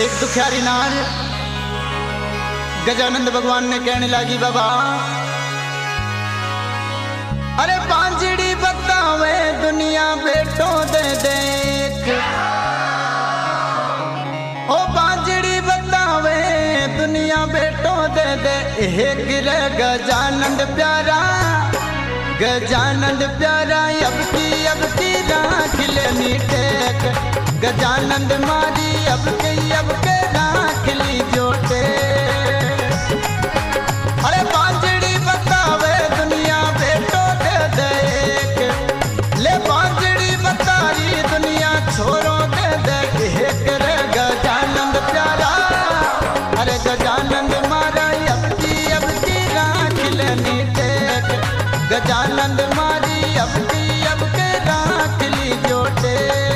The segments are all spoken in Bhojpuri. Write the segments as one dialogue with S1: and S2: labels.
S1: एक दुखियारी नार गजानंद भगवान ने कहने लगी, बाबा अरे बांझड़ी बतावे दुनिया बेटों दे देख, ओ बांझड़ी बतावे दुनिया बेटों दे दे। एक रे गजानंद प्यारा, गजानंद प्यारा अब की राख लेनी टेक, गजानंद मारी अब के राख ली जोटे। अरे बांझड़ी बतावे दुनिया बेटो दे देख, ले बांझड़ी बतारी दुनिया छोरो दे दे। एक रे गजानंद प्यारा, अरे गजानंद मारा अब की राख लेनी टेक, गजानंद मारी अब के राख ली जोटे।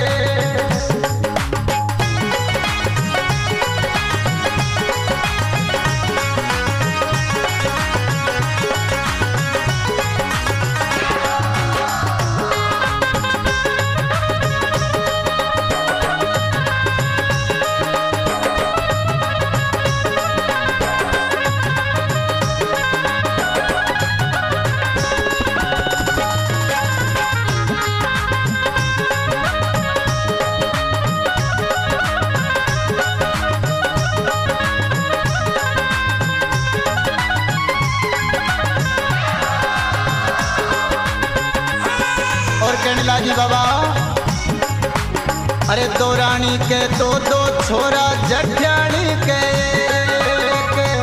S1: कहने लगी, बाबा अरे दो रानी के दो छोरा जठियाणी के एक,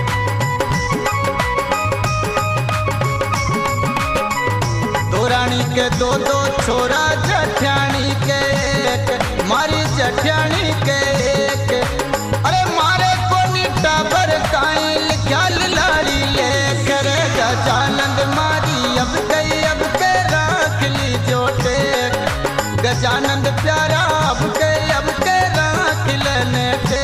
S1: दो रानी के दो छोरा जठियाणी के एक, मारी जठियाणी के एक। अरे मारे को निटा भर काइल ख्याल लाड़ी लेख रे गजानंद मारी अब के राख ली जोटे, गजानंद प्यारा अब के राख लेने टे।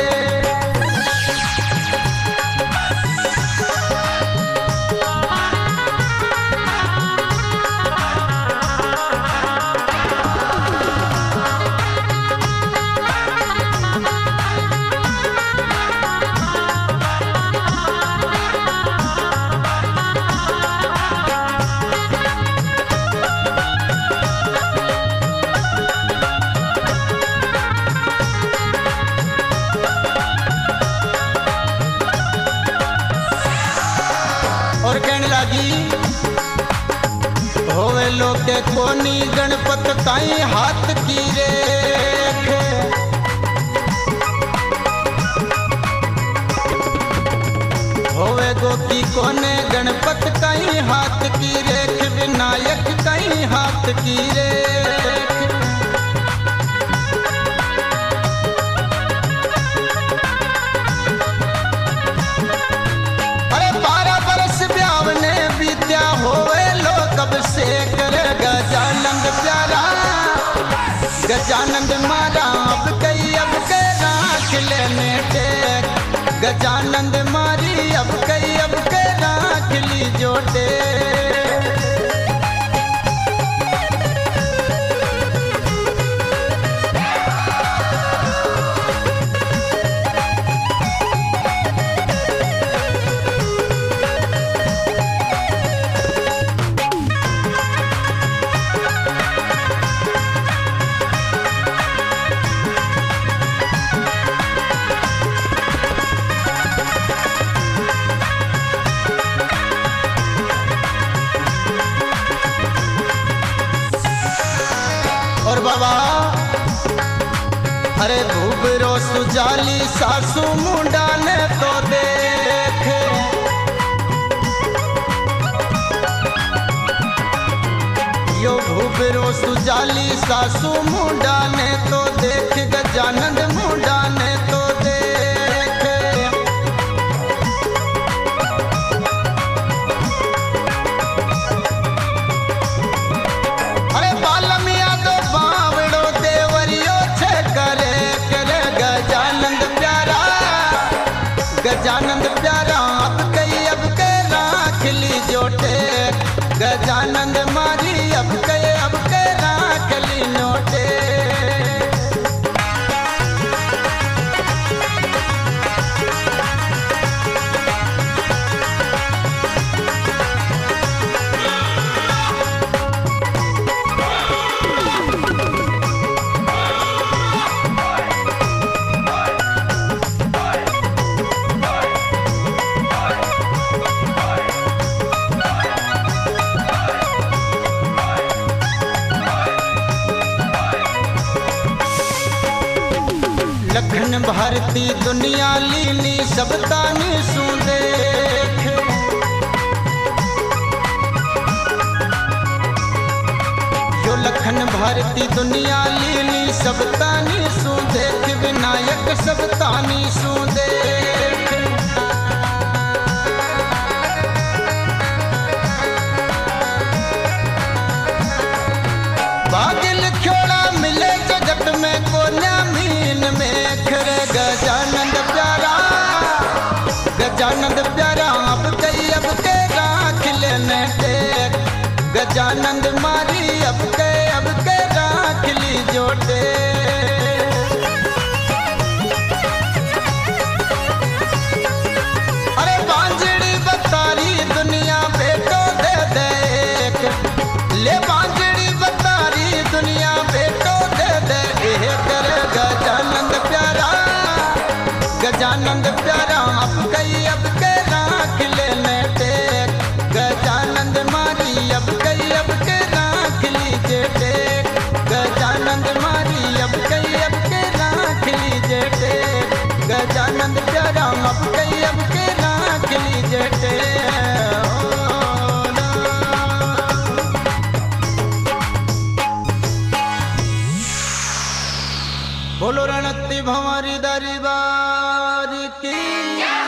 S1: और कहने लगी, होवे लोके कोनी गणपत ताई हाथ की रेख, होवे गो की कोने गणपत ताई हाथ की रेख, विनायक ताई हाथ की रेख। से कर गजानंद प्यारा, गजानंद मारा अब के राख लेने टेक, गजानंद मारी अब के राख ली जोटे। और बाबा अरे भूबरो सुजाली सासू मुंडा ने तो देख, यो भूबरो सुजाली सासू मुंडा ने तो देख, गजानंद मुंडा ने तो देख। अरे बालमिया तो बावड़ो देवरियो छे करे गजानंद प्यारा, गजानंद प्यारा अब के राख ली जोटे, गजानंद मारी अब के राख ली नोटे। लखन भारती दुनिया लीनी सब तानी सू देख। जो लखन भारती दुनिया लीनी सब तानी सू देख, विनायक सब तानी सू देख। भाग्य लिखोड़ा मिले जगत में कोन्या मीन में खरे गजानंद प्यारा, गजानंद प्यारा अब कई अब के राख लेने टेक। गजानंद मारी अब के राख ली जोटे। अरे बांझड़ी बतारी दुनिया बेटो दे देख, ले बांझड़ी बतारी दुनिया बेटो दे दे। एह करे गजानंद प्यारा, गजानंद प्यारा अब के राख लेने टेक। गजानंद मारी अब के राख लीजे टेक। गजानंद मारी अब के राख लीजे टेक। गजानंद प्यारा अब के राख लीजे टेक। बोलो रणती भंवरी दरबार की।